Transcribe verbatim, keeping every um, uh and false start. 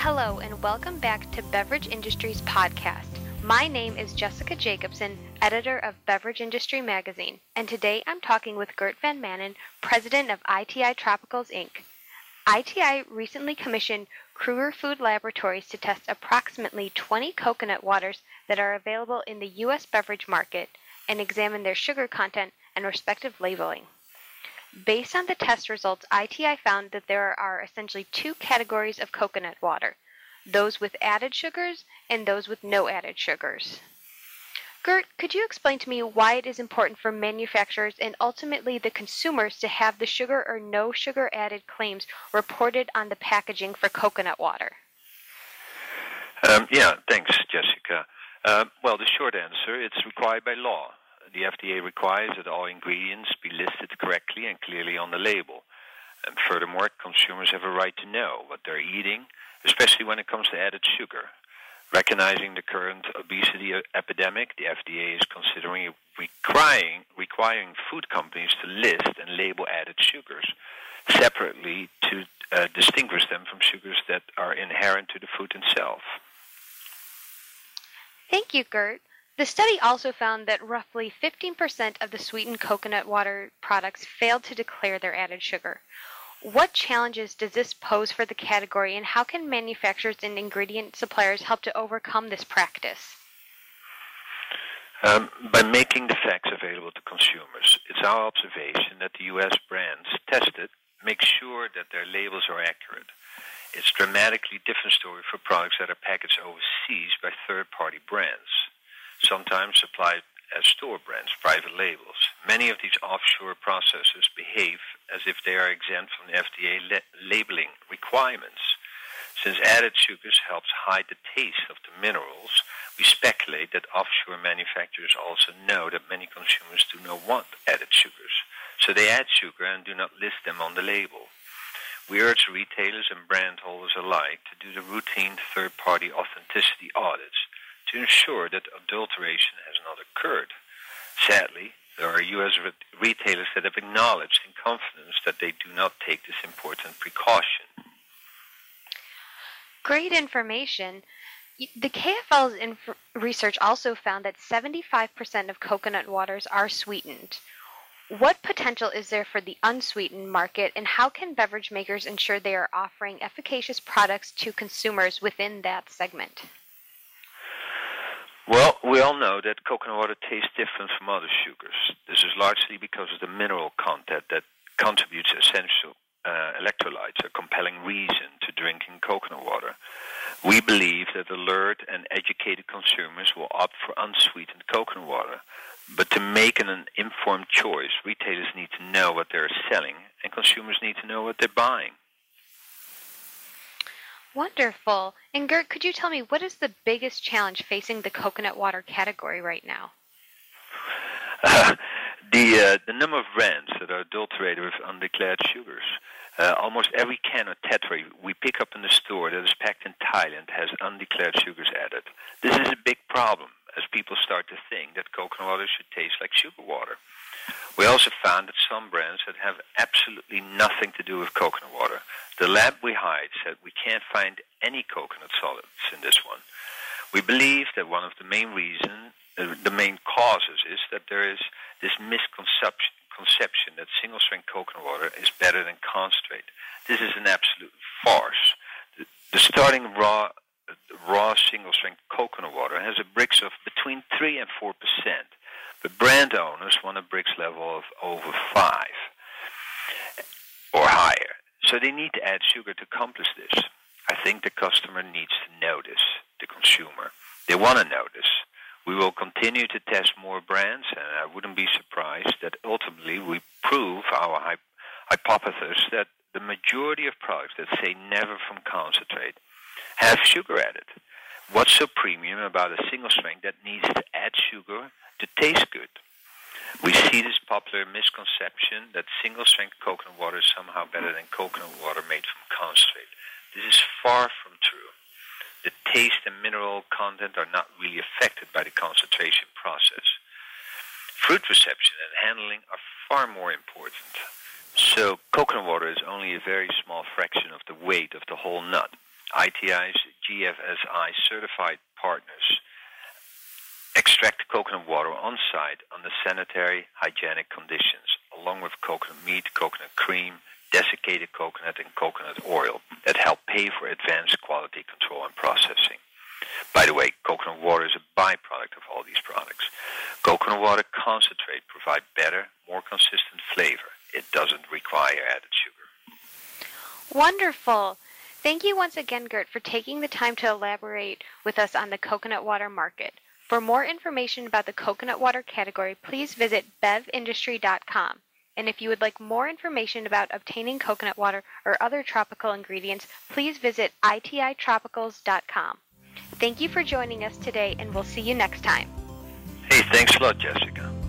Hello and welcome back to Beverage Industries Podcast. My name is Jessica Jacobson, editor of Beverage Industry Magazine, and today I'm talking with Gert Van Manen, president of I T I Tropicals, Incorporated. I T I recently commissioned Kruger Food Laboratories to test approximately twenty coconut waters that are available in the U S beverage market and examine their sugar content and respective labeling. Based on the test results, I T I found that there are essentially two categories of coconut water, those with added sugars and those with no added sugars. Gert, could you explain to me why it is important for manufacturers and ultimately the consumers to have the sugar or no sugar added claims reported on the packaging for coconut water? Um, yeah, thanks, Jessica. Uh, well, the short answer, it's required by law. The F D A requires that all ingredients be listed correctly and clearly on the label. And furthermore, consumers have a right to know what they're eating, especially when it comes to added sugar. Recognizing the current obesity epidemic, the F D A is considering requiring, requiring food companies to list and label added sugars separately to uh, distinguish them from sugars that are inherent to the food itself. Thank you, Gert. The study also found that roughly fifteen percent of the sweetened coconut water products failed to declare their added sugar. What challenges does this pose for the category, and how can manufacturers and ingredient suppliers help to overcome this practice? Um, by making the facts available to consumers. It's our observation that the U S brands tested make sure that their labels are accurate. It's a dramatically different story for products that are packaged overseas by third-party brands, sometimes supplied as store brands, private labels. Many of these offshore processors behave as if they are exempt from the F D A la- labeling requirements. Since added sugars helps hide the taste of the minerals, we speculate that offshore manufacturers also know that many consumers do not want added sugars, so they add sugar and do not list them on the label. We urge retailers and brand holders alike to do the routine third-party authenticity audits to ensure that adulteration has not occurred. Sadly, there are U S re- retailers that have acknowledged in confidence that they do not take this important precaution. Great information. The K F L's inf- research also found that seventy-five percent of coconut waters are sweetened. What potential is there for the unsweetened market, and how can beverage makers ensure they are offering efficacious products to consumers within that segment? Well, we all know that coconut water tastes different from other sugars. This is largely because of the mineral content that contributes essential uh, electrolytes, a compelling reason to drinking coconut water. We believe that alert and educated consumers will opt for unsweetened coconut water. But to make an informed choice, retailers need to know what they're selling, and consumers need to know what they're buying. Wonderful. And Gert, could you tell me what is the biggest challenge facing the coconut water category right now? Uh, the uh, the number of brands that are adulterated with undeclared sugars. Uh, almost every can or tetra we pick up in the store that is packed in Thailand has undeclared sugars added. This is a big problem as people start to think that coconut water should taste like sugar water. We also found that some brands that have absolutely nothing to do with coconut water. The lab we hired said we can't find any coconut solids in this one. We believe that one of the main reasons, uh, the main causes is that there is this misconception conception that single-strength coconut water is better than concentrate. This is an absolute farce. The, the starting raw uh, raw single-strength coconut water has a Brix of between three and four percent. But brand owners want a Brix level of over five or higher. So they need to add sugar to accomplish this. I think the customer needs to know this, the consumer. They want to know this. We will continue to test more brands, and I wouldn't be surprised that ultimately we prove our hy- hypothesis that the majority of products that say never from concentrate have sugar added. What's so premium about a single strength that needs to add sugar to taste good? We see this popular misconception that single-strength coconut water is somehow better than coconut water made from concentrate. This is far from true. The taste and mineral content are not really affected by the concentration process. Fruit reception and handling are far more important. So coconut water is only a very small fraction of the weight of the whole nut. I T I's G F S I certified partners extract the coconut water on site under sanitary, hygienic conditions, along with coconut meat, coconut cream, desiccated coconut, and coconut oil that help pay for advanced quality control and processing. By the way, coconut water is a byproduct of all these products. Coconut water concentrate provide better, more consistent flavor. It doesn't require added sugar. Wonderful. Thank you once again, Gert, for taking the time to elaborate with us on the coconut water market. For more information about the coconut water category, please visit bev industry dot com. And if you would like more information about obtaining coconut water or other tropical ingredients, please visit I T I tropicals dot com. Thank you for joining us today, and we'll see you next time. Hey, thanks a lot, Jessica.